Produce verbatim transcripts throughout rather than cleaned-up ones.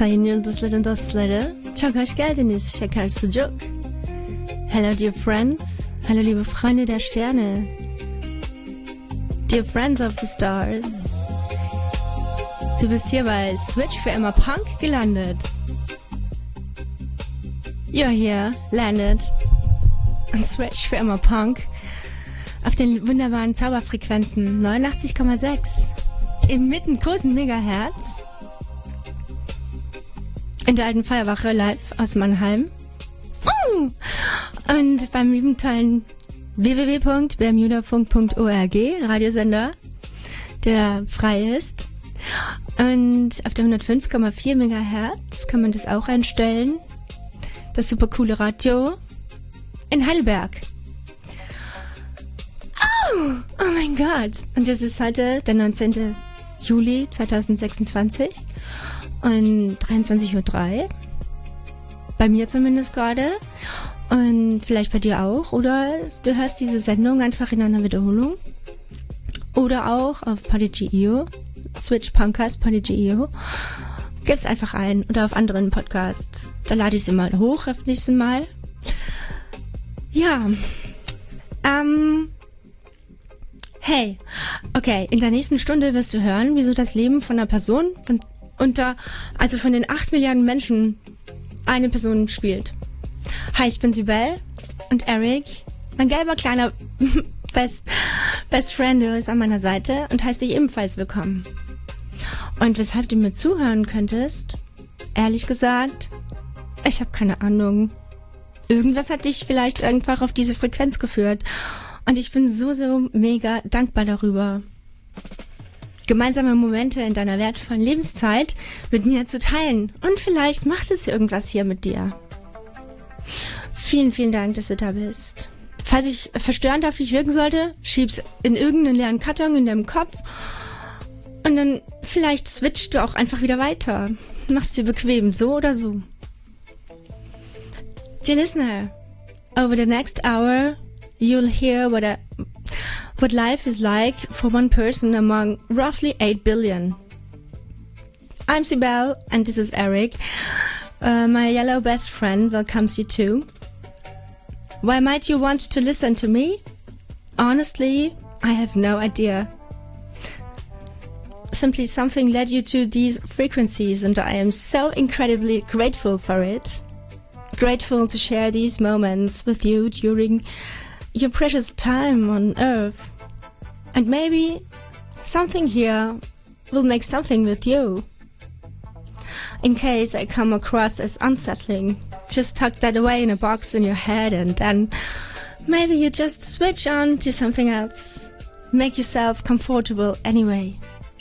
Sayın Yıldızların dostları, çok hoş geldiniz Şeker Sucuk. Hello dear friends, hello liebe Freunde der Sterne, dear friends of the stars. Du bist hier bei Switch für immer Punk gelandet. You're here, landed on Switch für immer Punk auf den wunderbaren Zauberfrequenzen neunundachtzig Komma sechs im mittengroßen Megahertz in der alten Feuerwache live aus Mannheim uh, und beim lieben tollen w w w punkt bermudafunk punkt org Radiosender, der frei ist, und auf der hundertfünf Komma vier Megahertz kann man das auch einstellen. Das super coole Radio in Heidelberg. Oh, oh mein Gott. Und es ist heute der neunzehnten Juli zweitausendsechsundzwanzig und dreiundzwanzig Uhr drei. Bei mir zumindest gerade. Und vielleicht bei dir auch. Oder du hörst diese Sendung einfach in einer Wiederholung. Oder auch auf Podigy punkt i o. Switch Punkers, Podigy punkt i o. Gib's einfach ein. Oder auf anderen Podcasts. Da lade ich sie mal hoch, öffne ich sie mal. Ja. Ähm. Hey. Okay, in der nächsten Stunde wirst du hören, wieso das Leben von einer Person, von unter, also von den acht Milliarden Menschen, eine Person spielt. Hi, ich bin Sibel und Eric, mein gelber kleiner Best, Best Friend, ist an meiner Seite und heißt dich ebenfalls willkommen. Und weshalb du mir zuhören könntest, ehrlich gesagt, ich habe keine Ahnung. Irgendwas hat dich vielleicht einfach auf diese Frequenz geführt. Und ich bin so, so mega dankbar darüber, gemeinsame Momente in deiner wertvollen Lebenszeit mit mir zu teilen. Und vielleicht macht es irgendwas hier mit dir. Vielen, vielen Dank, dass du da bist. Falls ich verstörend auf dich wirken sollte, schieb's in irgendeinen leeren Karton in deinem Kopf. Und dann vielleicht switchst du auch einfach wieder weiter. Mach's dir bequem, so oder so. Dear listener, over the next hour, you'll hear what a, what life is like for one person among roughly eight billion. I'm Sibel, and this is Eric. Uh, my yellow best friend welcomes you too. Why might you want to listen to me? Honestly, I have no idea. Simply something led you to these frequencies, and I am so incredibly grateful for it. Grateful to share these moments with you during your precious time on Earth. And maybe something here will make something with you. In case I come across as unsettling, just tuck that away in a box in your head, and then maybe you just switch on to something else. Make yourself comfortable anyway.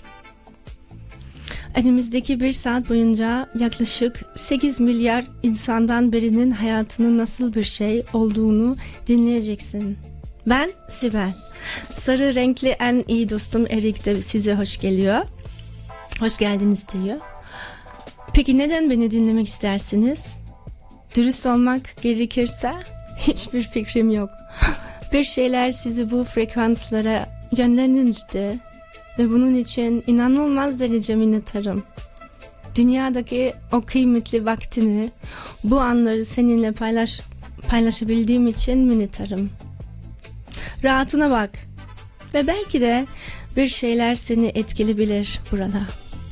Önümüzdeki bir saat boyunca yaklaşık sekiz milyar insandan birinin hayatının nasıl bir şey olduğunu dinleyeceksin. Ben Sibel. Sarı renkli en iyi dostum Erik de size hoş geliyor. Hoş geldiniz diyor. Peki neden beni dinlemek istersiniz? Dürüst olmak gerekirse hiçbir fikrim yok. Bir şeyler sizi bu frekanslara yönlendirdi. Ve bunun için inanılmaz derece minnettarım. Dünyadaki o kıymetli vaktini, bu anları seninle paylaş, paylaşabildiğim için minnettarım. Rahatına bak. Ve belki de bir şeyler seni etkileyebilir burada.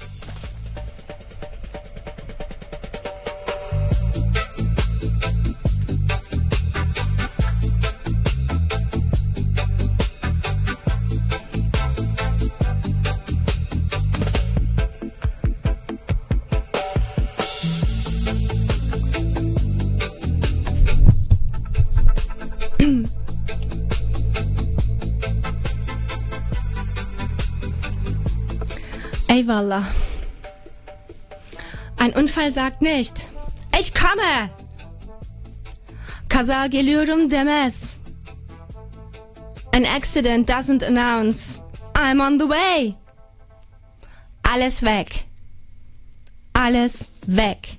Eyvallah. Ein Unfall sagt nicht, ich komme. Kaza geliyorum demez. An accident doesn't announce, I'm on the way. Alles weg. Alles weg.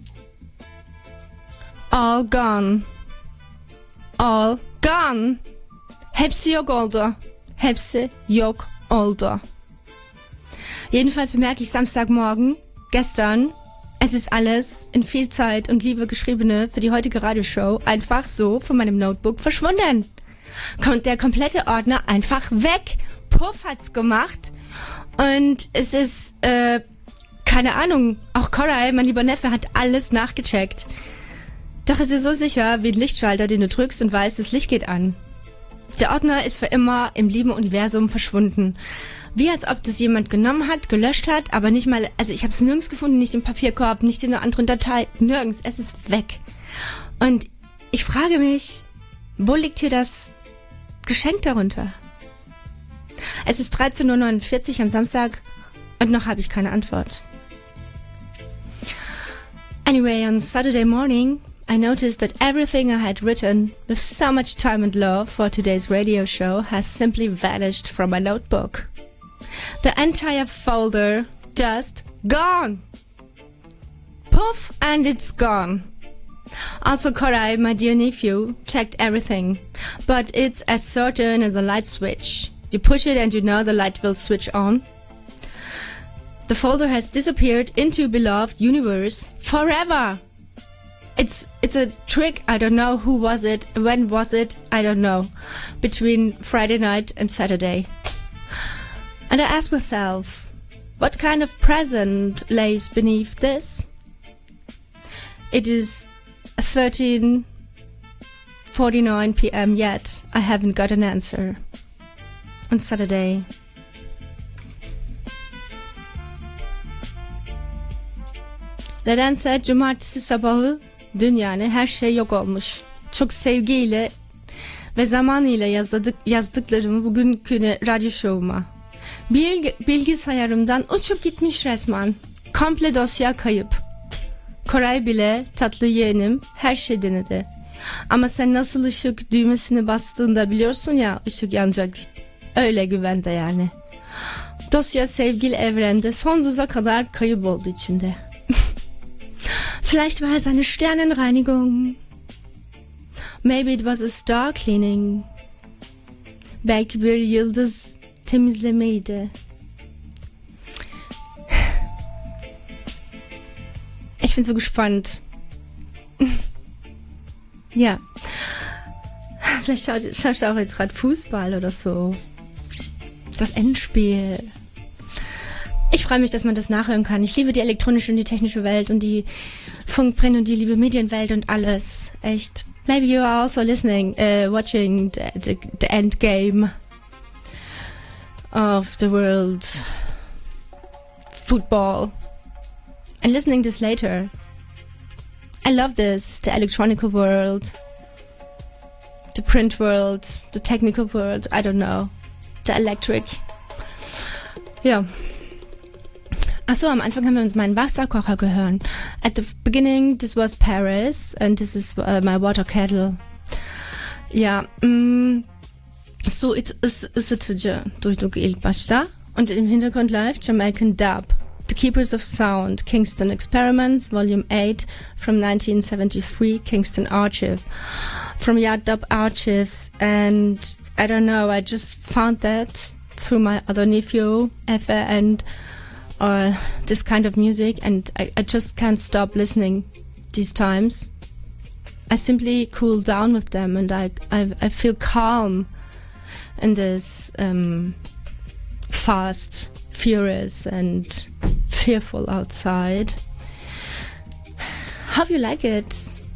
All gone. All gone. Hepsi yok oldu. Hepsi yok oldu. Jedenfalls bemerke ich Samstagmorgen, gestern, es Es ist alles in viel Zeit und Liebe geschriebene für die heutige Radioshow einfach so von meinem Notebook verschwunden. Kommt der komplette Ordner einfach weg. Puff hat's gemacht. Und es ist, äh, keine Ahnung, auch Koray, mein lieber Neffe, hat alles nachgecheckt. Doch es ist so sicher wie ein Lichtschalter, den du drückst und weißt, das Licht geht an. Der Ordner ist für immer im lieben Universum verschwunden. Wie als ob das jemand genommen hat, gelöscht hat, aber nicht mal, also ich habe es nirgends gefunden, nicht im Papierkorb, nicht in einer anderen Datei, nirgends, es ist weg. Und ich frage mich, wo liegt hier das Geschenk darunter? Es ist dreizehn Uhr neunundvierzig am Samstag und noch habe ich keine Antwort. Anyway, on Saturday morning, I noticed that everything I had written with so much time and love for today's radio show has simply vanished from my notebook. The entire folder just gone. Poof, and it's gone. Also, Koray, my dear nephew, checked everything, but it's as certain as a light switch. You push it and you know the light will switch on. The folder has disappeared into beloved universe forever. It's it's a trick. I don't know who was it, when was it, I don't know. Between Friday night and Saturday. And I ask myself, what kind of present lays beneath this? It is thirteen forty-nine p.m. yet. I haven't got an answer. On Saturday. Nedense cumartesi sabahı dün yani her şey yok olmuş. Çok sevgiyle ve zamanıyla yazdık, yazdıklarımı bugünkü radyo şovuma. Bilg, bilgisayarımdan uçup gitmiş resmen. Komple dosya kayıp. Koray bile tatlı yeğenim her şey denedi. Ama sen nasıl ışık düğmesini bastığında biliyorsun ya ışık yanacak. Öyle güvende yani. Dosya sevgili evrende sonsuza kadar kayıp oldu içinde. Vielleicht war es eine Sternenreinigung. Maybe it was a star cleaning. Belki bir yıldız temizlemeydi. Ich bin so gespannt. Ja. Vielleicht schaut, schaust du auch jetzt gerade Fußball oder so. Das Endspiel. Ich freue mich, dass man das nachhören kann. Ich liebe die elektronische und die technische Welt und die Funkprint und die liebe Medienwelt und alles. Echt. Maybe you are also listening, uh, watching the, the, the end game of the world football and listening this later. I love this, the electronic world, the print world, the technical world, I don't know, the electric. Ja. Achso, am Anfang haben wir uns meinen Wasserkocher gehört. At the beginning, this was Paris and this is uh, my water kettle. Ja, mm, so ısıtıcı duyduk ilk başta. Und im Hintergrund läuft Jamaican Dub. The Keepers of Sound, Kingston Experiments, Volume eight from nineteen seventy-three, Kingston Archive. From Yard Dub Archives. And I don't know, I just found that through my other nephew, Effe, and or this kind of music, and I, I just can't stop listening these times. I simply cool down with them, and I I, I feel calm in this um, fast, furious, and fearful outside. Hope you like it.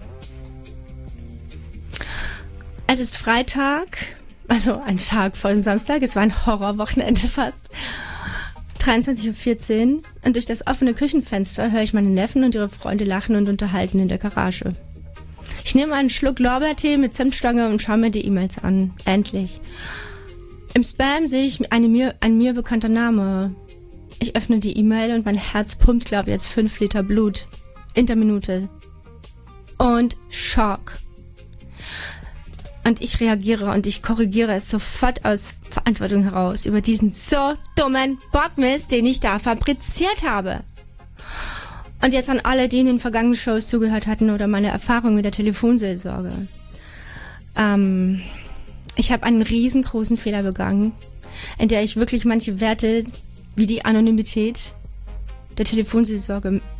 Es ist Freitag, also ein Tag vor dem Samstag. Es war ein Horrorwochenende fast. dreiundzwanzig Uhr vierzehn und durch das offene Küchenfenster höre ich meine Neffen und ihre Freunde lachen und unterhalten in der Garage. Ich nehme einen Schluck Lorbeertee mit Zimtstange und schaue mir die E-Mails an. Endlich. Im Spam sehe ich eine mir, ein mir bekannter Name. Ich öffne die E-Mail und mein Herz pumpt, glaube ich, jetzt fünf Liter Blut in der Minute. Und Schock. Und ich reagiere und ich korrigiere es sofort aus Verantwortung heraus über diesen so dummen Bockmist, den ich da fabriziert habe. Und jetzt an alle, die in den vergangenen Shows zugehört hatten oder meine Erfahrung mit der Telefonseelsorge. Ähm, ich habe einen riesengroßen Fehler begangen, in der ich wirklich manche Werte wie die Anonymität der Telefonseelsorge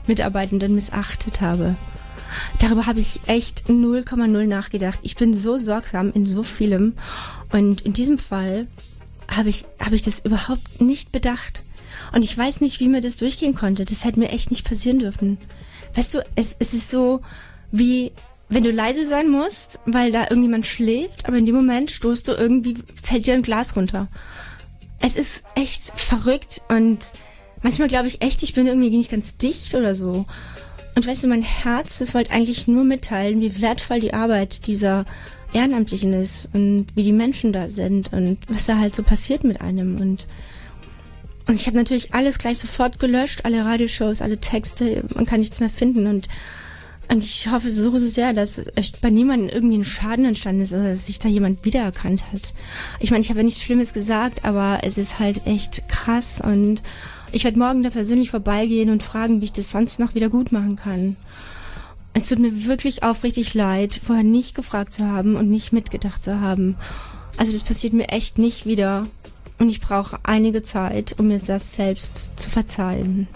Mitarbeitenden missachtet habe. Darüber habe ich echt null Komma null nachgedacht. Ich bin so sorgsam in so vielem und in diesem Fall habe ich, habe ich das überhaupt nicht bedacht. Und ich weiß nicht, wie mir das durchgehen konnte. Das hätte mir echt nicht passieren dürfen. Weißt du, es, es ist so wie, wenn du leise sein musst, weil da irgendjemand schläft, aber in dem Moment stoßt du irgendwie, fällt dir ein Glas runter. Es ist echt verrückt und manchmal glaube ich echt, ich bin irgendwie nicht ganz dicht oder so. Und weißt du, mein Herz, das wollte eigentlich nur mitteilen, wie wertvoll die Arbeit dieser Ehrenamtlichen ist und wie die Menschen da sind und was da halt so passiert mit einem. Und, und ich habe natürlich alles gleich sofort gelöscht, alle Radioshows, alle Texte, man kann nichts mehr finden. Und, und ich hoffe so, so sehr, dass echt bei niemandem irgendwie ein Schaden entstanden ist oder dass sich da jemand wiedererkannt hat. Ich meine, ich habe ja nichts Schlimmes gesagt, aber es ist halt echt krass und ich werde morgen da persönlich vorbeigehen und fragen, wie ich das sonst noch wieder gut machen kann. Es tut mir wirklich aufrichtig leid, vorher nicht gefragt zu haben und nicht mitgedacht zu haben. Also das passiert mir echt nicht wieder. Und ich brauche einige Zeit, um mir das selbst zu verzeihen.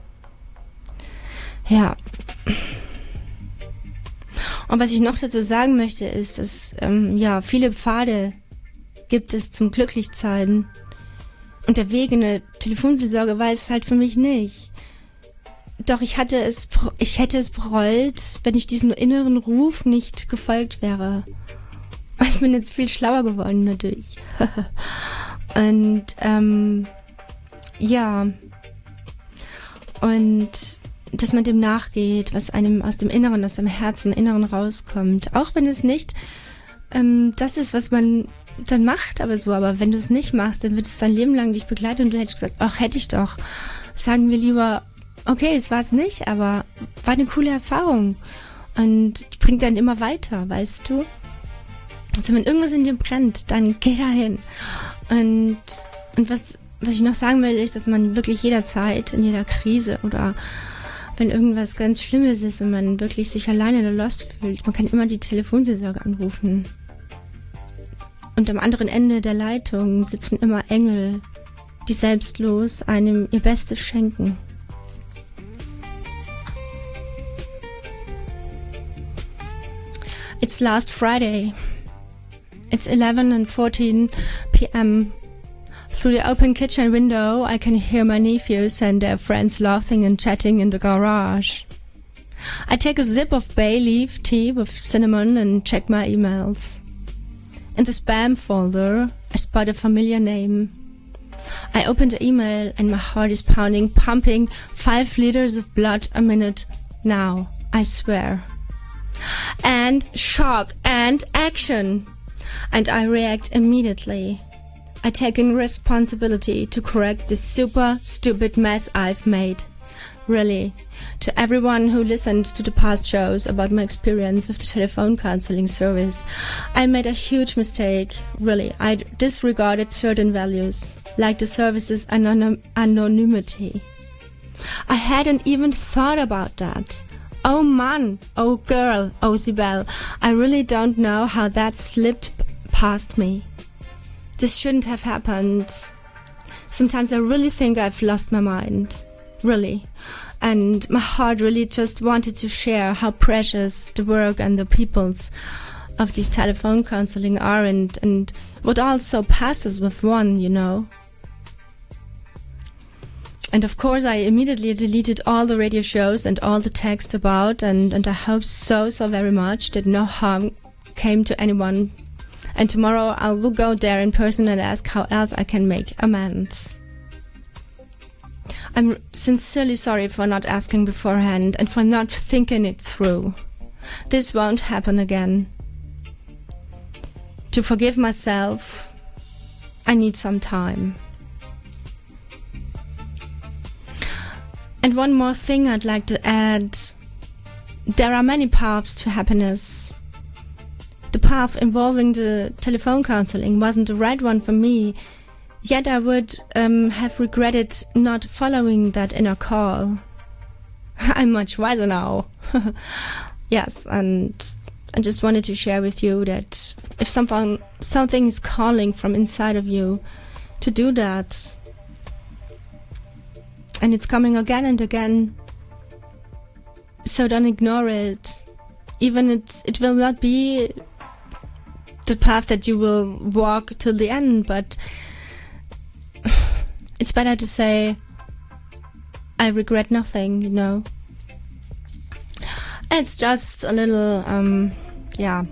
Ja. Und was ich noch dazu sagen möchte, ist, dass ähm, ja viele Pfade gibt es zum Glücklichsein. Und der Weg in eine Telefonseelsorge war es halt für mich nicht. Doch ich hatte es, ich hätte es bereut, wenn ich diesem inneren Ruf nicht gefolgt wäre. Ich bin jetzt viel schlauer geworden natürlich. Und ähm, ja. Und dass man dem nachgeht, was einem aus dem Inneren, aus dem Herzen, Inneren rauskommt. Auch wenn es nicht ähm, das ist, was man dann macht, aber so. Aber wenn du es nicht machst, dann wird es dein Leben lang dich begleiten und du hättest gesagt, ach, hätte ich doch. Sagen wir lieber, okay, es war es nicht, aber war eine coole Erfahrung und bringt dann immer weiter, weißt du? Also wenn irgendwas in dir brennt, dann geh da hin. Und, und was, was ich noch sagen will, ist, dass man wirklich jederzeit, in jeder Krise oder wenn irgendwas ganz Schlimmes ist und man wirklich sich alleine oder lost fühlt, man kann immer die Telefonseelsorge anrufen. Und am anderen Ende der Leitung sitzen immer Engel, die selbstlos einem ihr Bestes schenken. It's last Friday. It's eleven and fourteen p.m. Through the open kitchen window, I can hear my nephews and their friends laughing and chatting in the garage. I take a sip of bay leaf tea with cinnamon and check my emails. In the spam folder, I spot a familiar name. I open the email and my heart is pounding, pumping five liters of blood a minute now, I swear. And shock and action. And I react immediately. I take in responsibility to correct this super stupid mess I've made. Really, to everyone who listened to the past shows about my experience with the telephone counseling service, I made a huge mistake. Really, I disregarded certain values, like the service's anonym- anonymity. I hadn't even thought about that. Oh man, oh girl, oh Sibel, I really don't know how that slipped past me. This shouldn't have happened. Sometimes I really think I've lost my mind. Really. And my heart really just wanted to share how precious the work and the peoples of this telephone counseling are and, and what also passes with one, you know. And of course I immediately deleted all the radio shows and all the text about and, and I hope so, so very much that no harm came to anyone. And tomorrow I will go there in person and ask how else I can make amends. I'm sincerely sorry for not asking beforehand and for not thinking it through. This won't happen again. To forgive myself, I need some time. And one more thing I'd like to add. There are many paths to happiness. The path involving the telephone counseling wasn't the right one for me. Yet I would um, have regretted not following that inner call. I'm much wiser now. Yes, and I just wanted to share with you that if something, something is calling from inside of you to do that, and it's coming again and again, So don't ignore it. Even it, it will not be the path that you will walk till the end, but it's better to say, I regret nothing, you know. It's just a little, um, ja.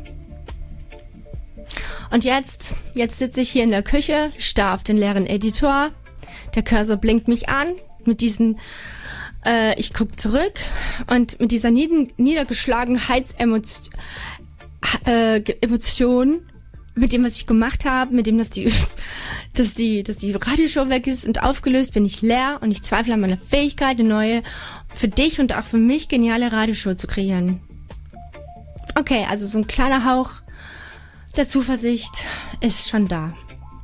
Und jetzt, jetzt sitze ich hier in der Küche, starr auf den leeren Editor. Der Cursor blinkt mich an mit diesen, äh, ich guck zurück und mit dieser nieder- Niedergeschlagenheitsemotion, äh, Emotion, mit dem, was ich gemacht habe, mit dem, dass die, dass die, dass die Radioshow weg ist und aufgelöst, bin ich leer und ich zweifle an meiner Fähigkeit, eine neue, für dich und auch für mich geniale Radioshow zu kreieren. Okay, also so ein kleiner Hauch der Zuversicht ist schon da.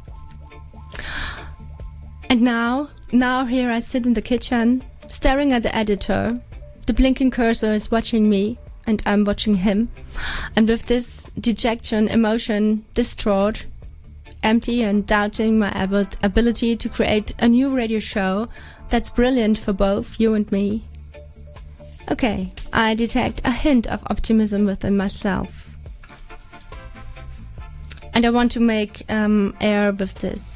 And now, now here I sit in the kitchen, staring at the editor. The blinking cursor is watching me, and I'm watching him. And with this dejection, emotion, distraught, empty and doubting my ab- ability to create a new radio show that's brilliant for both you and me. Okay, I detect a hint of optimism within myself. And I want to make um, air with this.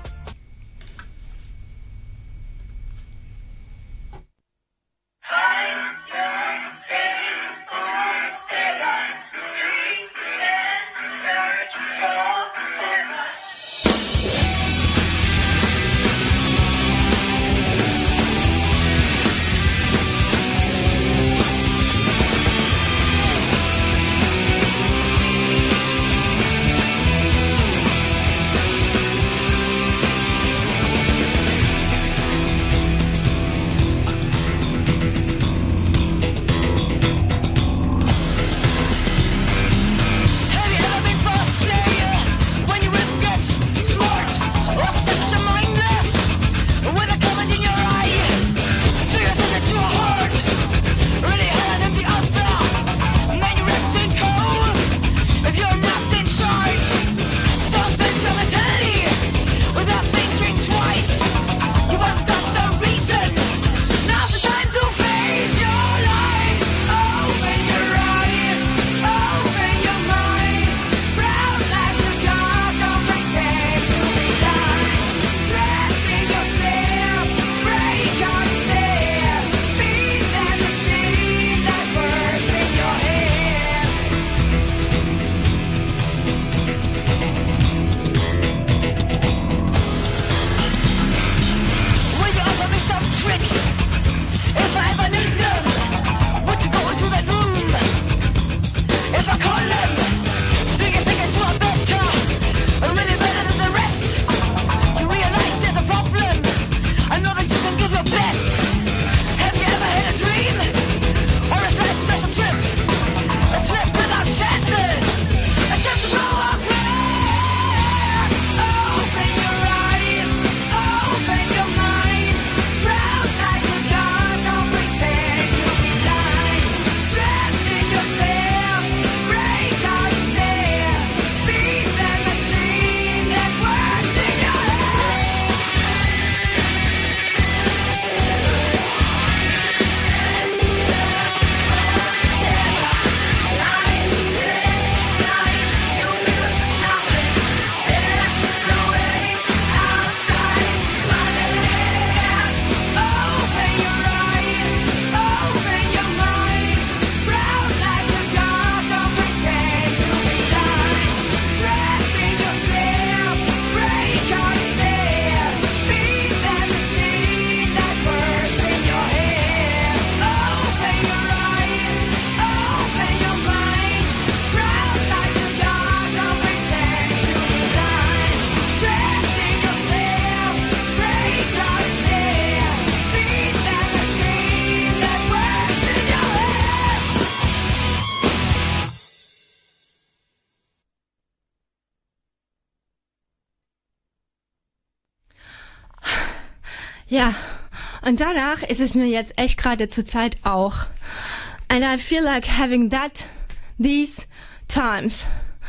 Ja, und danach ist es mir jetzt echt gerade zur Zeit auch. And I feel like having that, these times.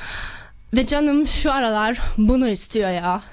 Ve canım şu aralar bunu istiyor ya.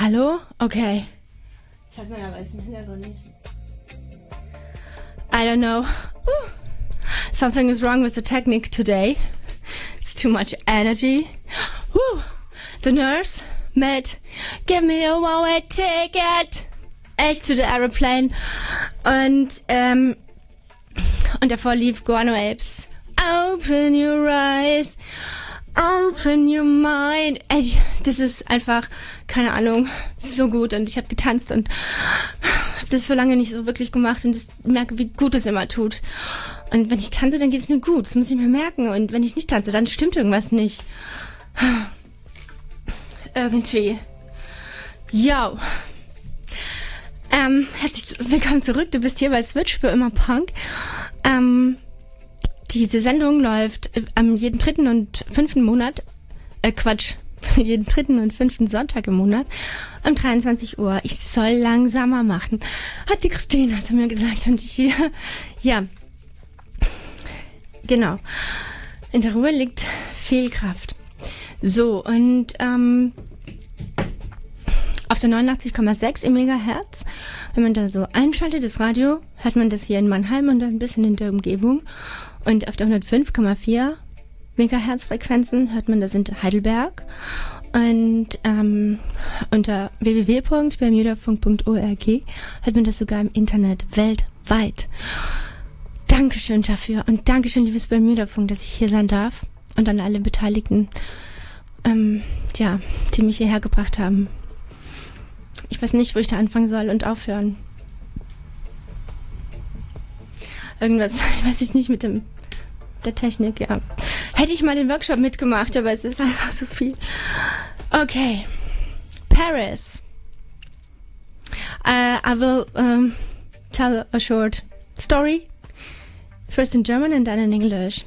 Hallo? Okay. Das hat man aber jetzt im Hintergrund nicht. I don't know. Ooh. Something is wrong with the technique today. It's too much energy. Woo. The nurse, Matt, give me a one-way ticket. Echt to the aeroplane. Und, ähm, und davor lief Guano Apes. Open your eyes. Open your mind. Ey, das ist einfach, keine Ahnung, so gut. Und ich habe getanzt und habe das so lange nicht so wirklich gemacht und ich merke, wie gut es immer tut. Und wenn ich tanze, dann geht es mir gut. Das muss ich mir merken. Und wenn ich nicht tanze, dann stimmt irgendwas nicht. Irgendwie. Yo. Ähm, herzlich willkommen zurück. Du bist hier bei Switch für immer Punk. Ähm, diese Sendung läuft am jeden dritten und fünften Monat, äh Quatsch, jeden dritten und fünften Sonntag im Monat um dreiundzwanzig Uhr. Ich soll langsamer machen, hat die Christine zu mir gesagt. Und ich, ja, genau. In der Ruhe liegt viel Kraft. So, und ähm, auf der neunundachtzig Komma sechs im Megahertz, wenn man da so einschaltet, das Radio, hört man das hier in Mannheim und ein bisschen in der Umgebung. Und auf der hundertfünf Komma vier Megahertz Frequenzen hört man das in Heidelberg. Und ähm, unter w w w punkt bermudafunk punkt org hört man das sogar im Internet weltweit. Dankeschön dafür und Dankeschön, liebes Bermudafunk, dass ich hier sein darf. Und an alle Beteiligten, ähm, ja, die mich hierher gebracht haben. Ich weiß nicht, wo ich da anfangen soll und aufhören. Irgendwas, weiß ich nicht, mit dem der Technik, ja. Hätte ich mal den Workshop mitgemacht, aber es ist einfach so viel. Okay. Paris. Uh, I will um, tell a short story. First in German and then in English.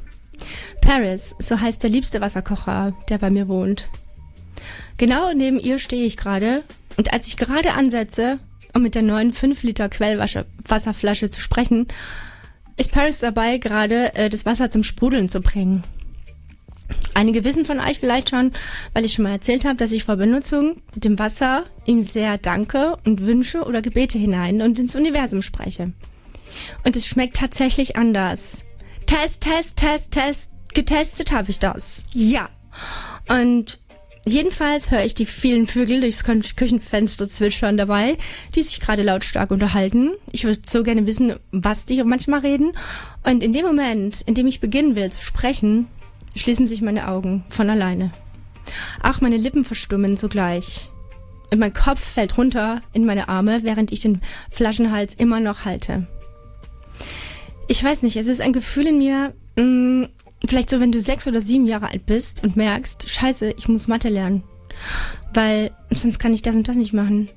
Paris, so heißt der liebste Wasserkocher, der bei mir wohnt. Genau neben ihr stehe ich gerade und als ich gerade ansetze, um mit der neuen fünf Liter Quellwasserflasche zu sprechen, ist Paris dabei, gerade äh, das Wasser zum Sprudeln zu bringen. Einige wissen von euch vielleicht schon, weil ich schon mal erzählt habe, dass ich vor Benutzung mit dem Wasser ihm sehr danke und Wünsche oder Gebete hinein und ins Universum spreche. Und es schmeckt tatsächlich anders. Test, Test, Test, Test. Getestet habe ich das. Ja. Und jedenfalls höre ich die vielen Vögel durchs Küchenfenster zwitschern dabei, die sich gerade lautstark unterhalten. Ich würde so gerne wissen, was die manchmal reden. Und in dem Moment, in dem ich beginnen will zu sprechen, schließen sich meine Augen von alleine. Auch meine Lippen verstummen sogleich. Und mein Kopf fällt runter in meine Arme, während ich den Flaschenhals immer noch halte. Ich weiß nicht, es ist ein Gefühl in mir, mh, vielleicht so, wenn du sechs oder sieben Jahre alt bist und merkst, scheiße, ich muss Mathe lernen, weil sonst kann ich das und das nicht machen.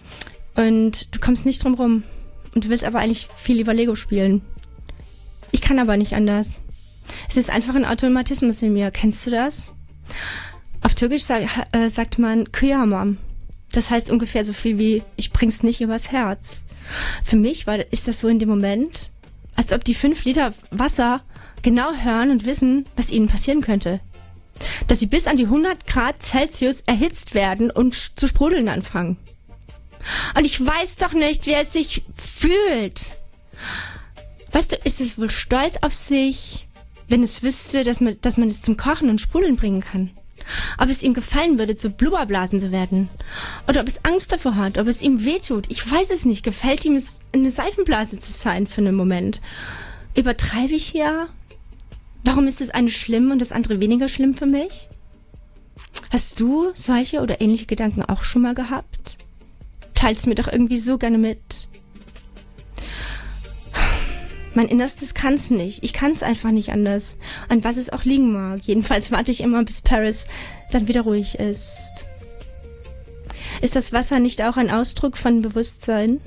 Und du kommst nicht drum rum und du willst aber eigentlich viel lieber Lego spielen. Ich kann aber nicht anders. Es ist einfach ein Automatismus in mir. Kennst du das? Auf Türkisch sag, äh, sagt man Kıyamam. Das heißt ungefähr so viel wie, ich bring's nicht übers Herz. Für mich war, ist das so in dem Moment, als ob die fünf Liter Wasser genau hören und wissen, was ihnen passieren könnte. Dass sie bis an die hundert Grad Celsius erhitzt werden und zu sprudeln anfangen. Und ich weiß doch nicht, wie es sich fühlt. Weißt du, ist es wohl stolz auf sich, wenn es wüsste, dass man, dass man es zum Kochen und Sprudeln bringen kann? Ob es ihm gefallen würde, zu Blubberblasen zu werden? Oder ob es Angst davor hat, ob es ihm wehtut? Ich weiß es nicht. Gefällt ihm es, eine Seifenblase zu sein für einen Moment? Übertreibe ich hier? Warum ist das eine schlimm und das andere weniger schlimm für mich? Hast du solche oder ähnliche Gedanken auch schon mal gehabt? Teilst mir doch irgendwie so gerne mit. Mein Innerstes kann's nicht. Ich kann's einfach nicht anders. An was es auch liegen mag. Jedenfalls warte ich immer, bis Paris dann wieder ruhig ist. Ist das Wasser nicht auch ein Ausdruck von Bewusstsein?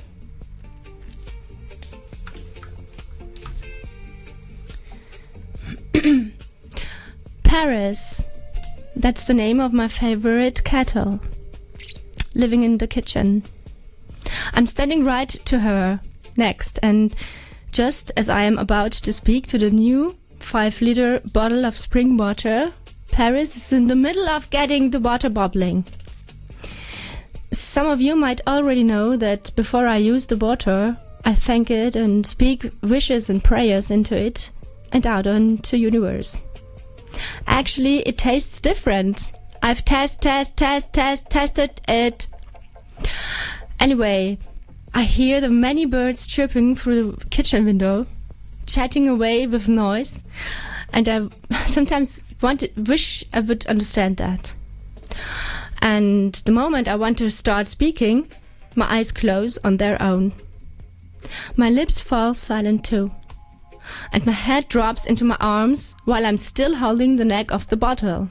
Paris. That's the name of my favorite kettle. Living in the kitchen. I'm standing right to her next, and just as I am about to speak to the new five liter bottle of spring water, Paris is in the middle of getting the water bubbling. Some of you might already know that before I use the water, I thank it and speak wishes and prayers into it and out into universe. Actually, it tastes different. I've test, test, test, test, tested it. Anyway, I hear the many birds chirping through the kitchen window, chatting away with noise, and I sometimes want to, wish I would understand that. And the moment I want to start speaking, my eyes close on their own. My lips fall silent too, and my head drops into my arms while I'm still holding the neck of the bottle.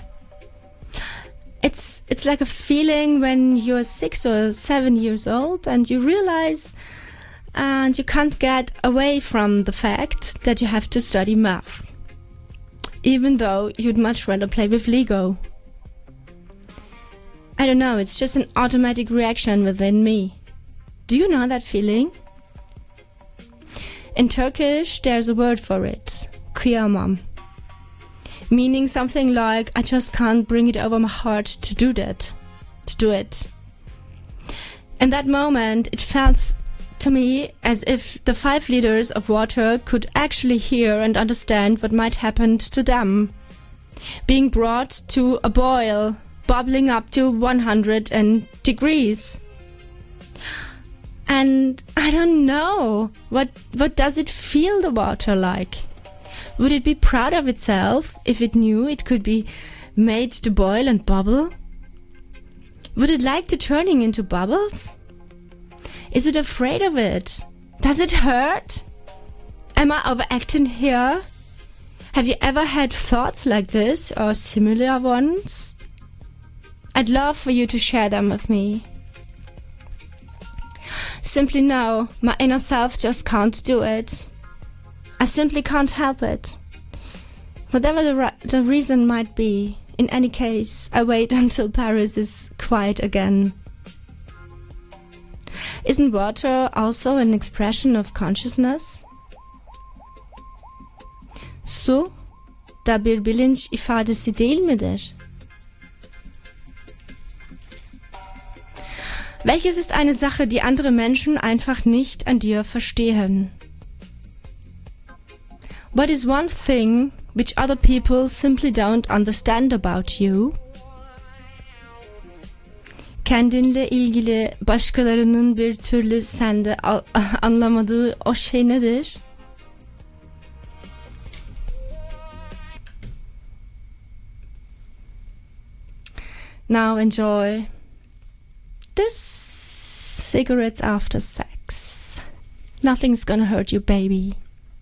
It's it's like a feeling when you're six or seven years old and you realize and you can't get away from the fact that you have to study math, even though you'd much rather play with Lego. I don't know, it's just an automatic reaction within me. Do you know that feeling? In Turkish, there's a word for it, kıyamam, meaning something like, I just can't bring it over my heart to do that, to do it. In that moment, it felt to me as if the five liters of water could actually hear and understand what might happen to them, being brought to a boil, bubbling up to one hundred degrees. And I don't know, what what does it feel, the water, like? Would it be proud of itself if it knew it could be made to boil and bubble? Would it like to turning into bubbles? Is it afraid of it? Does it hurt? Am I overacting here? Have you ever had thoughts like this or similar ones? I'd love for you to share them with me. Simply know, my inner self just can't do it. I simply can't help it. Whatever the, re- the reason might be, in any case, I wait until Paris is quiet again. Isn't water also an expression of consciousness? Su, da bir bilinç ifadesi değil midir? Welches ist eine Sache, die andere Menschen einfach nicht an dir verstehen? What is one thing which other people simply don't understand about you? Kendinle ilgili başkalarının bir türlü sende anlamadığı o şey nedir? Now enjoy this cigarettes after sex. Nothing's gonna hurt you, baby.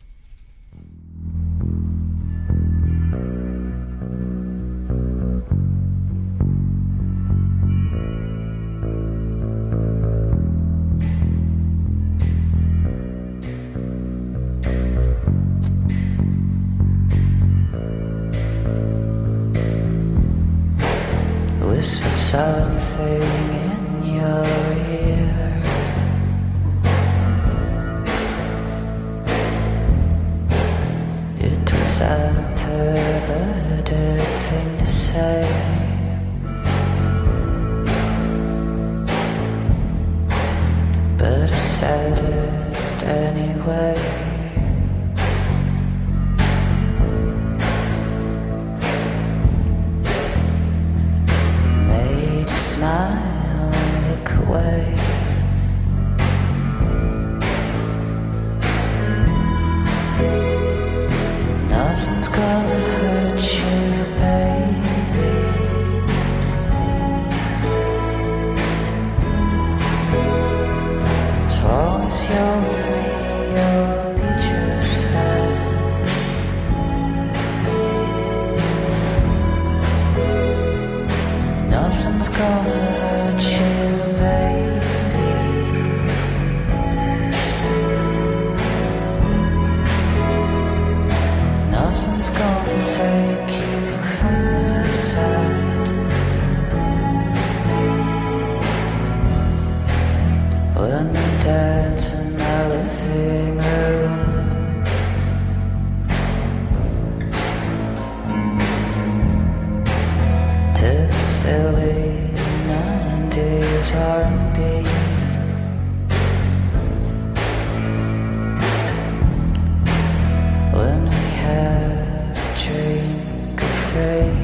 Whispered something in your ear. It was a perverted thing to say, but I said it anyway. Smile and look away. Nothing's gonna hurt you, baby. As long as you're with me, you'll be just fine. Nothing's gonna hurt you, baby. Nothing's gonna take you from my side. When we dance in my living room, to the silly nineties. was R and B. When we have a drink or three,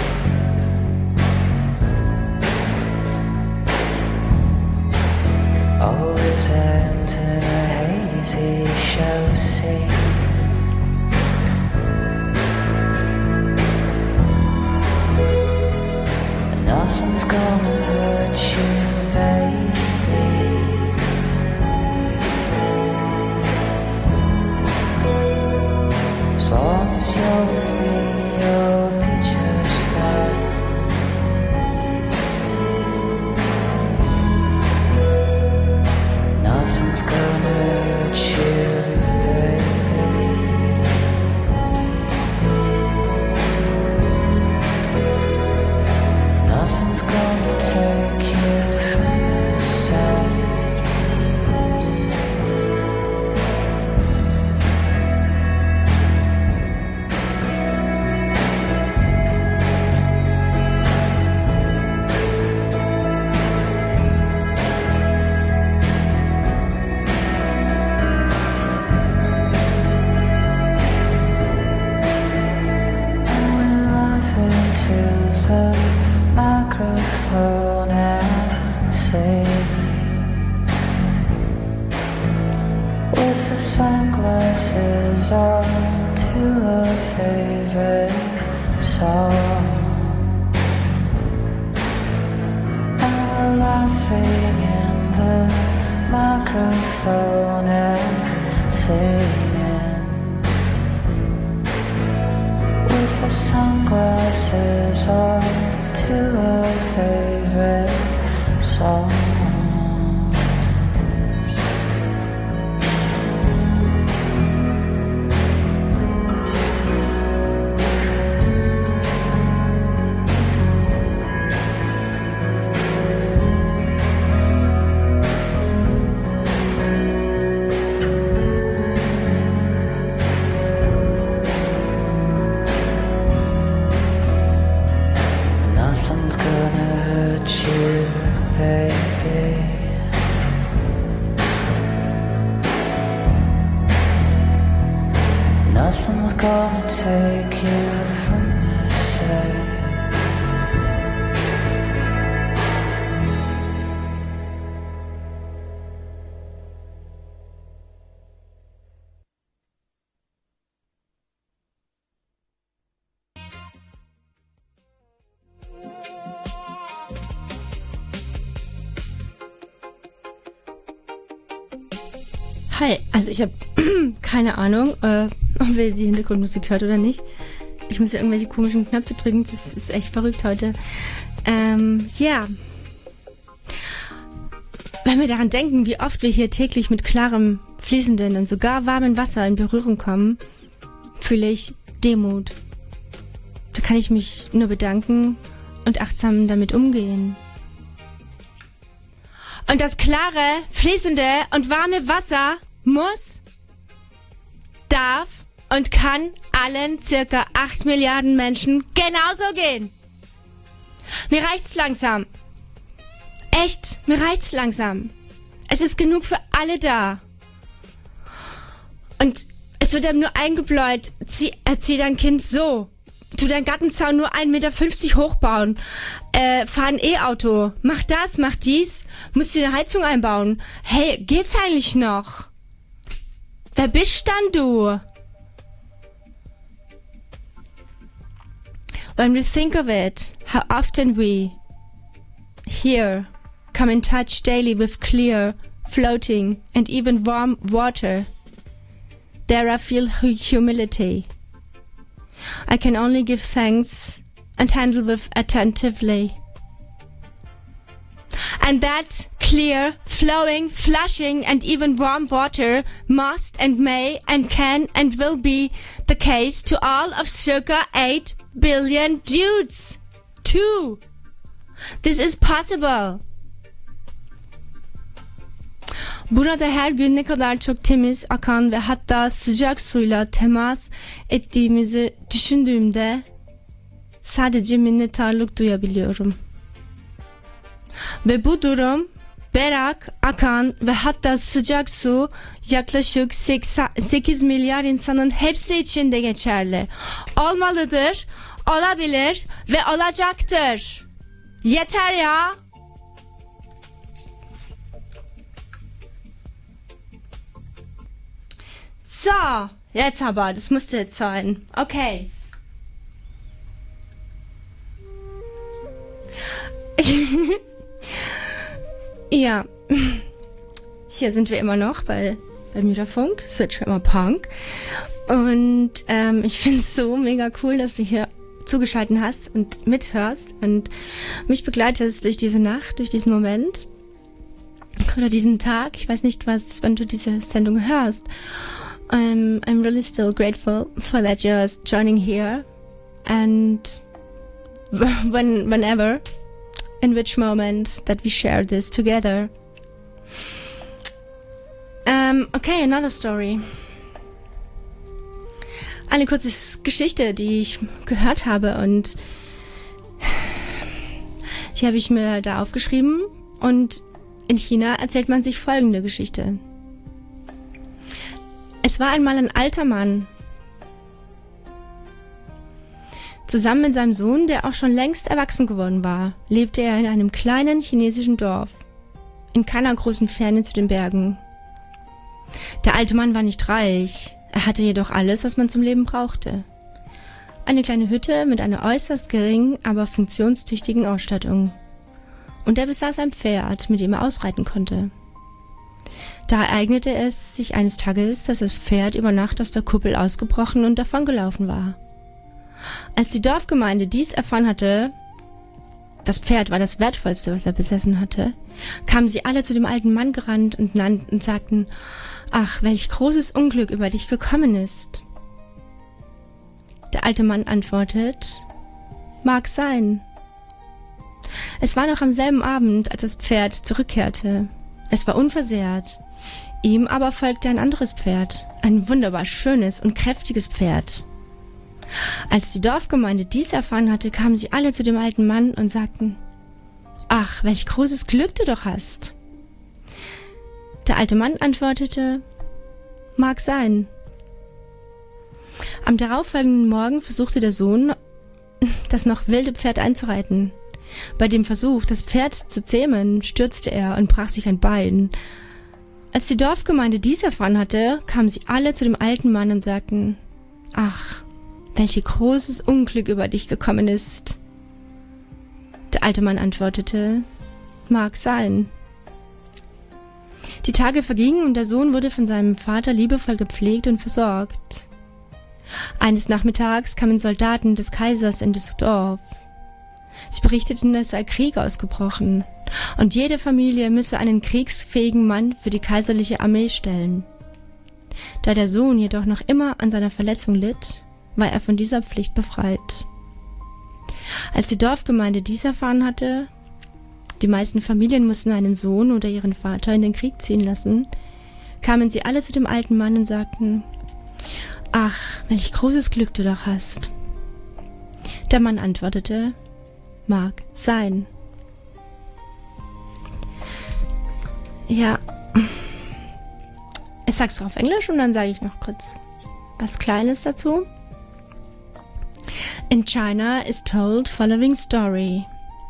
always ends in a hazy show scene. And nothing's gonna hurt you, baby. As long as you're with me, you'll be just fine. Nothing's gonna hurt you, baby. Nothing's gonna take you from your side. Microphone and say, with the sunglasses on, to a favorite song, and we're laughing in the microphone and singing, with the sunglasses on, to a favorite song. Nothing's gonna hurt you, baby. Nothing's gonna take you from my side. Hi, also ich habe keine Ahnung, äh, ob ihr die Hintergrundmusik hört oder nicht. Ich muss ja irgendwelche komischen Knöpfe drücken, das ist echt verrückt heute. Ähm, ja. Wenn wir daran denken, wie oft wir hier täglich mit klarem, fließenden und sogar warmem Wasser in Berührung kommen, fühle ich Demut. Da kann ich mich nur bedanken und achtsam damit umgehen. Und das klare, fließende und warme Wasser muss, darf und kann allen circa acht Milliarden Menschen genauso gehen. Mir reicht's langsam. Echt, mir reicht's langsam. Es ist genug für alle da. Und es wird einem nur eingebläut, zieh, erzieh dein Kind so. Tu deinen Gartenzaun nur ein Meter fünfzig hochbauen. Äh, fahr ein E-Auto. Mach das, mach dies. Musst dir eine Heizung einbauen. Hey, geht's eigentlich noch? Wer bist dann du? When we think of it, how often we here come in touch daily with clear, floating and even warm water. There I feel humility. I can only give thanks and handle with attentively. And that clear, flowing, flushing and even warm water must and may and can and will be the case to all of circa eight billion dudes. Too. This is possible. Burada her gün ne kadar çok temiz, akan ve hatta sıcak suyla temas ettiğimizi düşündüğümde sadece minnettarlık duyabiliyorum. Ve bu durum berrak, akan ve hatta sıcak su yaklaşık sekiz milyar insanın hepsi için de geçerli. Olmalıdır, olabilir ve olacaktır. Yeter ya. So, jetzt aber, das musste jetzt sein. Okay. Ja, hier sind wir immer noch bei, bei Mütterfunk, Switch für immer Punk. Und ähm, ich finde es so mega cool, dass du hier zugeschaltet hast und mithörst und mich begleitest durch diese Nacht, durch diesen Moment oder diesen Tag. Ich weiß nicht, was, wenn du diese Sendung hörst. Um, I'm really still grateful for that you're joining here and when, whenever, in which moment that we share this together. Um, okay, another story. Eine kurze Geschichte, die ich gehört habe und die habe ich mir da aufgeschrieben und in China erzählt man sich folgende Geschichte. Es war einmal ein alter Mann. Zusammen mit seinem Sohn, der auch schon längst erwachsen geworden war, lebte er in einem kleinen chinesischen Dorf, in keiner großen Ferne zu den Bergen. Der alte Mann war nicht reich, er hatte jedoch alles, was man zum Leben brauchte. Eine kleine Hütte mit einer äußerst geringen, aber funktionstüchtigen Ausstattung. Und er besaß ein Pferd, mit dem er ausreiten konnte. Da ereignete es sich eines Tages, dass das Pferd über Nacht aus der Kuppel ausgebrochen und davongelaufen war. Als die Dorfgemeinde dies erfahren hatte, das Pferd war das Wertvollste, was er besessen hatte, kamen sie alle zu dem alten Mann gerannt und nannten und sagten, »Ach, welch großes Unglück über dich gekommen ist!« Der alte Mann antwortet, »Mag sein.« Es war noch am selben Abend, als das Pferd zurückkehrte. Es war unversehrt. Ihm aber folgte ein anderes Pferd, ein wunderbar schönes und kräftiges Pferd. Als die Dorfgemeinde dies erfahren hatte, kamen sie alle zu dem alten Mann und sagten, »Ach, welch großes Glück du doch hast!« Der alte Mann antwortete, »Mag sein.« Am darauffolgenden Morgen versuchte der Sohn, das noch wilde Pferd einzureiten. Bei dem Versuch, das Pferd zu zähmen, stürzte er und brach sich ein Bein. Als die Dorfgemeinde dies erfahren hatte, kamen sie alle zu dem alten Mann und sagten, »Ach, welch großes Unglück über dich gekommen ist!« Der alte Mann antwortete, »Mag sein.« Die Tage vergingen und der Sohn wurde von seinem Vater liebevoll gepflegt und versorgt. Eines Nachmittags kamen Soldaten des Kaisers in das Dorf. Sie berichteten, es sei Krieg ausgebrochen und jede Familie müsse einen kriegsfähigen Mann für die kaiserliche Armee stellen. Da der Sohn jedoch noch immer an seiner Verletzung litt, war er von dieser Pflicht befreit. Als die Dorfgemeinde dies erfahren hatte, die meisten Familien mussten einen Sohn oder ihren Vater in den Krieg ziehen lassen, kamen sie alle zu dem alten Mann und sagten, »Ach, welch großes Glück du doch hast!« Der Mann antwortete, »Mag sein.« Ja, ich sag's doch auf Englisch und dann sage ich noch kurz was Kleines dazu. In China is told following story.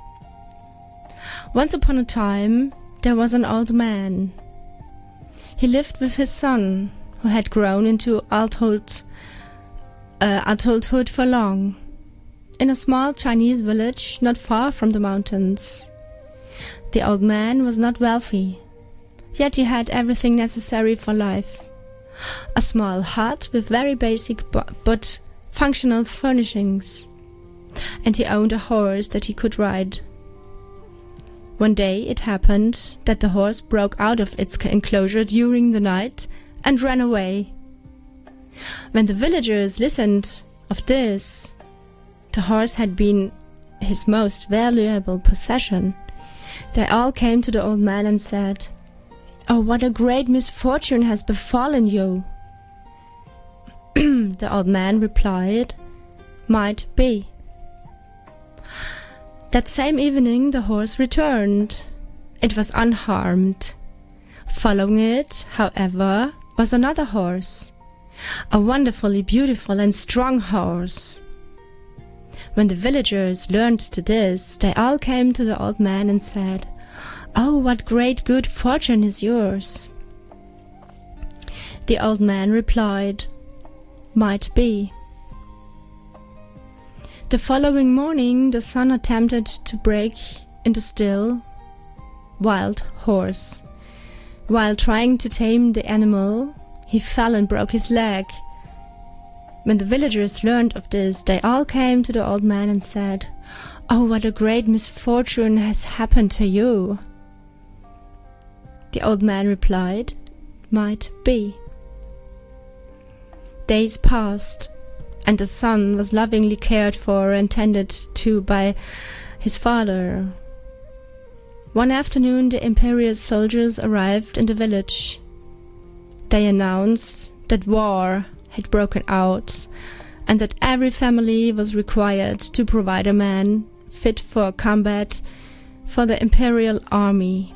Once upon a time, there was an old man. He lived with his son, who had grown into adult, uh, adulthood for long, in a small Chinese village not far from the mountains. The old man was not wealthy, yet he had everything necessary for life. A small hut with very basic bu- but functional furnishings, and he owned a horse that he could ride. One day it happened that the horse broke out of its enclosure during the night and ran away. When the villagers listened of this, the horse had been his most valuable possession. They all came to the old man and said, "Oh, what a great misfortune has befallen you!" The old man replied, "Might be." That same evening the horse returned. it was unharmed. Following it, however, was another horse, a wonderfully beautiful and strong horse. When the villagers learned to this, they all came to the old man and said, "Oh, what great good fortune is yours." The old man replied, "Might be." The following morning, the son attempted to break in the still, wild horse. While trying to tame the animal, he fell and broke his leg. When the villagers learned of this, they all came to the old man and said, "Oh, what a great misfortune has happened to you." The old man replied, "Might be." Days passed, and the son was lovingly cared for and tended to by his father. One afternoon, the imperial soldiers arrived in the village. They announced that war had broken out and that every family was required to provide a man fit for combat for the imperial army.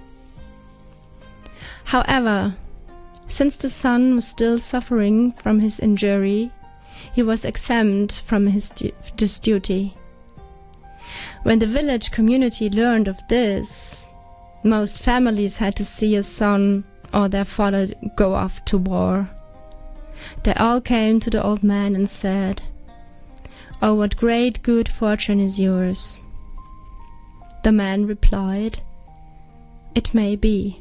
However, since the son was still suffering from his injury, he was exempt from his du- this duty. When the village community learned of this, most families had to see a son or their father go off to war. They all came to the old man and said, "Oh, what great good fortune is yours." The man replied, "It may be."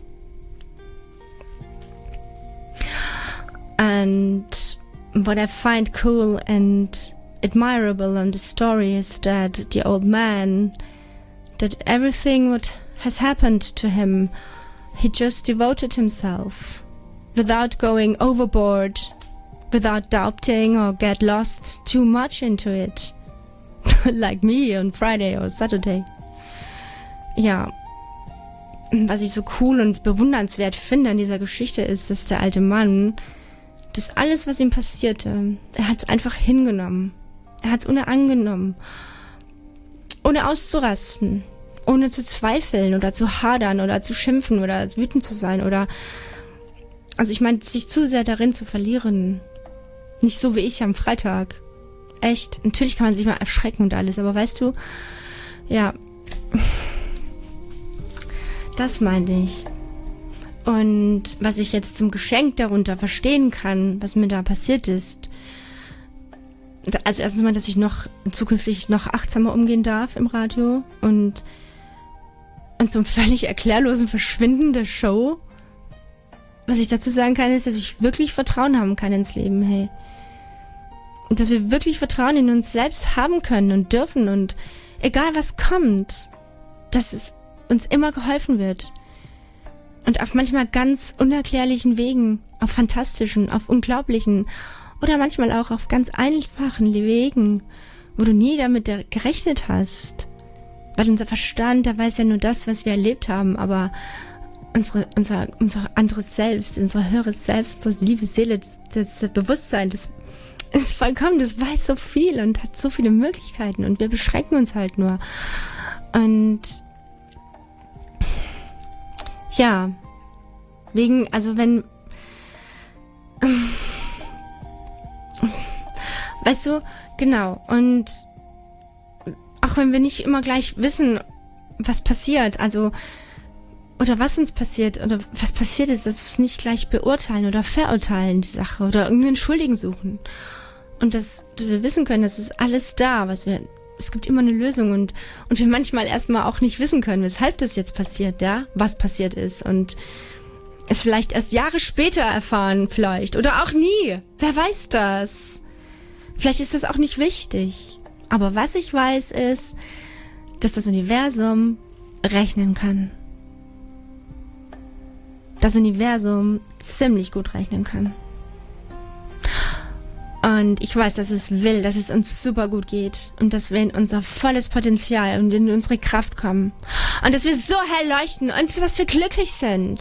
And what I find cool and admirable on the story is that the old man, that everything what has happened to him, he just devoted himself without going overboard, without doubting or get lost too much into it, like me on Friday or Saturday. Ja, was ich so cool und bewundernswert finde an dieser Geschichte ist, dass der alte Mann, das alles, was ihm passierte, er hat es einfach hingenommen. Er hat es ohne angenommen, ohne auszurasten, ohne zu zweifeln oder zu hadern oder zu schimpfen oder wütend zu sein oder, also ich meine, sich zu sehr darin zu verlieren. Nicht so wie ich am Freitag. Echt. Natürlich kann man sich mal erschrecken und alles, aber weißt du, ja, das meinte ich. Und was ich jetzt zum Geschenk darunter verstehen kann, was mir da passiert ist, also erstens mal, dass ich noch zukünftig noch achtsamer umgehen darf im Radio und, und zum völlig erklärlosen Verschwinden der Show. Was ich dazu sagen kann, ist, dass ich wirklich Vertrauen haben kann ins Leben, hey. Und dass wir wirklich Vertrauen in uns selbst haben können und dürfen und egal was kommt, dass es uns immer geholfen wird. Und auf manchmal ganz unerklärlichen Wegen, auf fantastischen, auf unglaublichen oder manchmal auch auf ganz einfachen Wegen, wo du nie damit gerechnet hast. Weil unser Verstand, der weiß ja nur das, was wir erlebt haben, aber unsere, unser, unser anderes Selbst, unser höheres Selbst, unsere liebe Seele, das, das Bewusstsein, das ist vollkommen, das weiß so viel und hat so viele Möglichkeiten und wir beschränken uns halt nur. Und ja, wegen, also wenn, weißt du, genau, und auch wenn wir nicht immer gleich wissen, was passiert, also, oder was uns passiert, oder was passiert ist, dass wir es nicht gleich beurteilen oder verurteilen, die Sache, oder irgendeinen Schuldigen suchen. Und dass, dass wir wissen können, das ist alles da, was wir, es gibt immer eine Lösung und, und wir manchmal erstmal auch nicht wissen können, weshalb das jetzt passiert, ja, was passiert ist und es vielleicht erst Jahre später erfahren vielleicht oder auch nie. Wer weiß das? Vielleicht ist das auch nicht wichtig. Aber was ich weiß ist, dass das Universum rechnen kann. Das Universum ziemlich gut rechnen kann. Und ich weiß, dass es will, dass es uns super gut geht und dass wir in unser volles Potenzial und in unsere Kraft kommen. Und dass wir so hell leuchten und dass wir glücklich sind.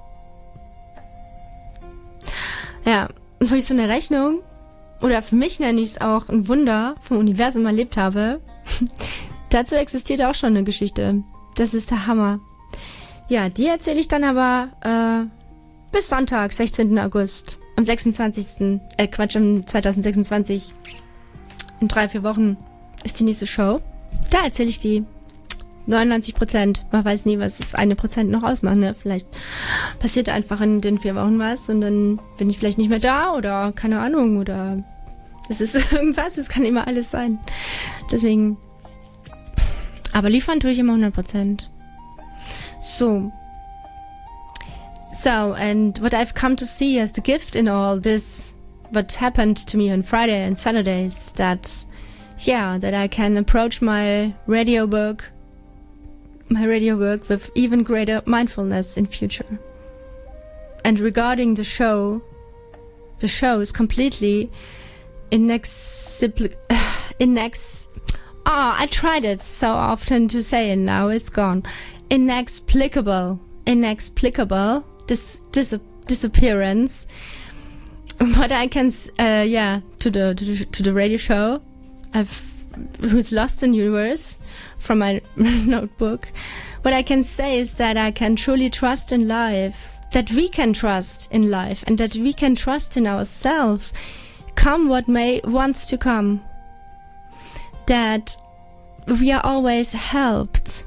Ja, und wo ich so eine Rechnung, oder für mich nenne ich es auch ein Wunder vom Universum erlebt habe, dazu existiert auch schon eine Geschichte. Das ist der Hammer. ja, die erzähle ich dann aber äh, bis Sonntag, sechzehnten August. Am sechsundzwanzigsten Äh, Quatsch, am zwanzig sechsundzwanzig. In drei, vier Wochen ist die nächste Show. Da erzähle ich die. neunundneunzig Prozent. Man weiß nie, was das eine Prozent noch ausmacht, ne? Vielleicht passiert einfach in den vier Wochen was und dann bin ich vielleicht nicht mehr da oder keine Ahnung oder es ist irgendwas. Es kann immer alles sein. Deswegen. Aber liefern tue ich immer hundert Prozent. So. So, and what I've come to see as the gift in all this, what happened to me on Friday and Saturdays, that, yeah, that I can approach my radio work, my radio work with even greater mindfulness in future. And regarding the show, the show is completely inexplicable, inex, ah, oh, I tried it so often to say and now it's gone. Inexplicable, inexplicable. This, this disappearance, but I can, uh, yeah, to the, to the to the radio show, I've who's lost in universe from my notebook. What I can say is that I can truly trust in life, that we can trust in life, and that we can trust in ourselves, come what may wants to come. That we are always helped.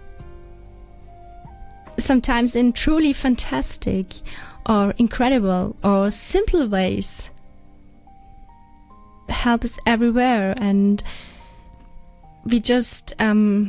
Sometimes in truly fantastic or incredible or simple ways. Help is everywhere and we just um,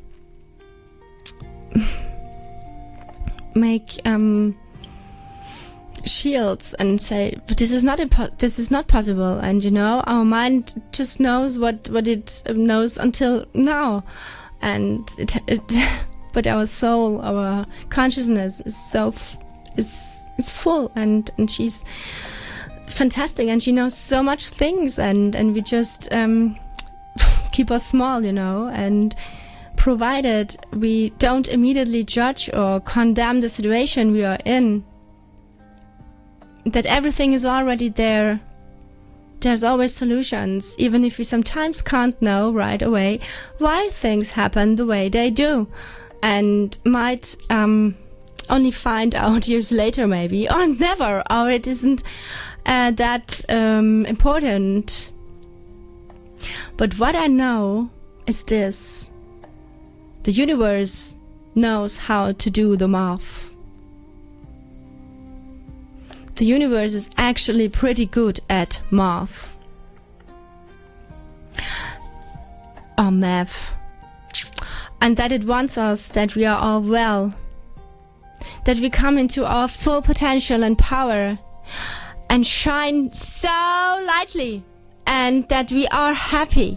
make um, shields and say, but this is not impo- this is not possible. And you know, our mind just knows what, what it knows until now. And it... it but our soul, our consciousness is so f- is is full, and and she's fantastic, and she knows so much things, and and we just um, keep us small, you know, and provided we don't immediately judge or condemn the situation we are in, that everything is already there. There's always solutions, even if we sometimes can't know right away why things happen the way they do. And might um, only find out years later maybe, or never, or it isn't uh, that um, important. But what I know is this. The universe knows how to do the math. The universe is actually pretty good at math. Or math. And that it wants us that we are all well, that we come into our full potential and power and shine so lightly, and that we are happy.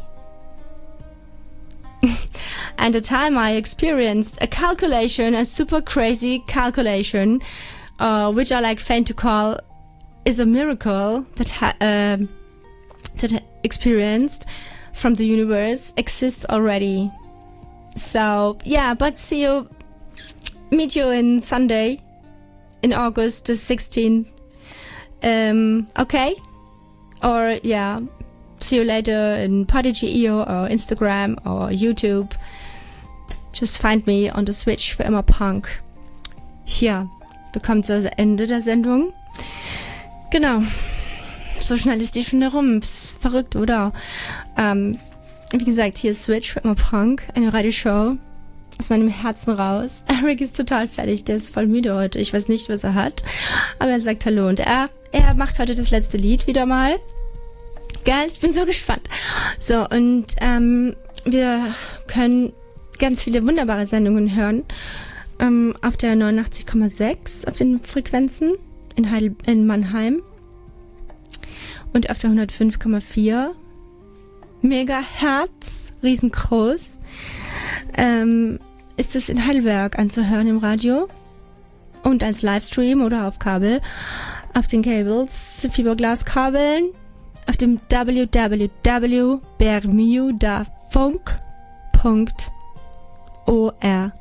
And the time I experienced a calculation, a super crazy calculation, uh, which I like faint to call is a miracle that ha- uh, that I experienced from the universe exists already. So, yeah, but see you, meet you in Sunday, in August the sixteenth. Um, okay? Or, yeah, see you later in Podigy punkt io or Instagram or YouTube. Just find me on the Switch für immer Punk. Ja, wir kommen zum Ende der Sendung. Genau. So schnell ist die schon herum. Ist verrückt, oder? Ähm, Wie gesagt, hier ist Switch für immer Punk, eine Radioshow aus meinem Herzen raus. Eric ist total fertig, der ist voll müde heute. Ich weiß nicht, was er hat, aber er sagt Hallo und er, er macht heute das letzte Lied wieder mal. Geil, ich bin so gespannt. So, und ähm, wir können ganz viele wunderbare Sendungen hören ähm, auf der neunundachtzig Komma sechs auf den Frequenzen in, Heidel- in Mannheim und auf der hundertfünf Komma vier Megahertz, riesengroß, ähm, ist es in Heidelberg anzuhören im Radio und als Livestream oder auf Kabel, auf den Cables, Fiberglaskabeln, auf dem w w w punkt bermudafunk punkt org.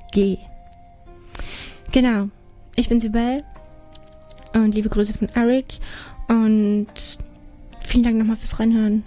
Genau, ich bin Sibel und liebe Grüße von Eric und vielen Dank nochmal fürs Reinhören.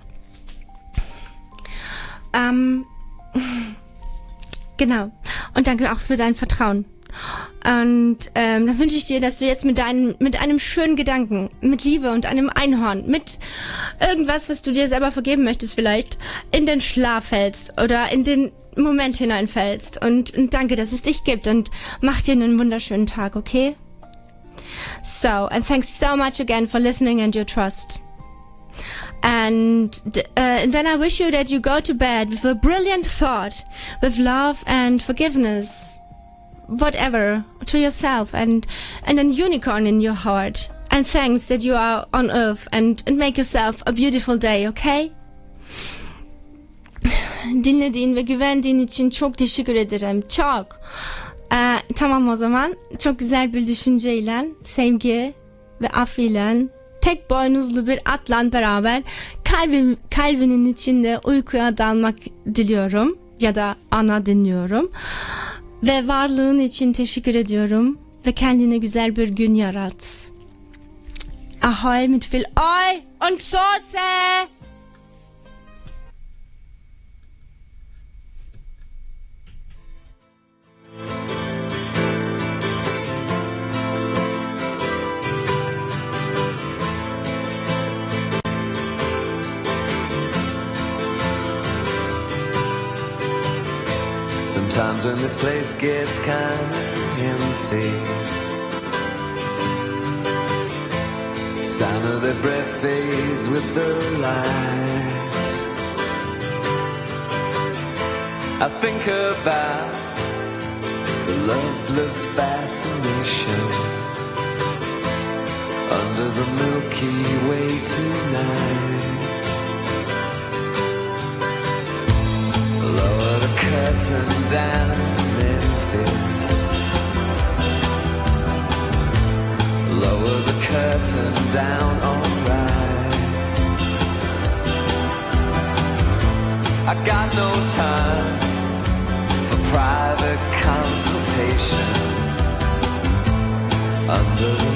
Ähm, genau. Und danke auch für dein Vertrauen. Und ähm, dann wünsche ich dir, dass du jetzt mit deinem, mit einem schönen Gedanken, mit Liebe und einem Einhorn, mit irgendwas, was du dir selber vergeben möchtest vielleicht, in den Schlaf fällst oder in den Moment hineinfällst. Und, und danke, dass es dich gibt und mach dir einen wunderschönen Tag, okay? So, and thanks so much again for listening and your trust. And, uh, and then I wish you that you go to bed with a brilliant thought, with love and forgiveness, whatever, to yourself, and, and a unicorn in your heart. And thanks that you are on earth, and, and make yourself a beautiful day, okay? Dinlediğin ve güvendiğin için çok teşekkür ederim. Çok. Ee, tamam o zaman. Çok güzel bir düşünceyle, sevgi ve af ile, tek boynuzlu bir atla beraber kalbim, kalbinin içinde uykuya dalmak diliyorum. Ya da ana dinliyorum. Ve varlığın için teşekkür ediyorum. Ve kendine güzel bir gün yarat. Ahoi mit viel Oi und Soße! Sometimes when this place gets kind of empty, sound of their breath fades with the light. I think about the loveless fascination under the Milky Way tonight. Lower the curtain down in Memphis. Lower the curtain down, alright. I got no time for private consultation under the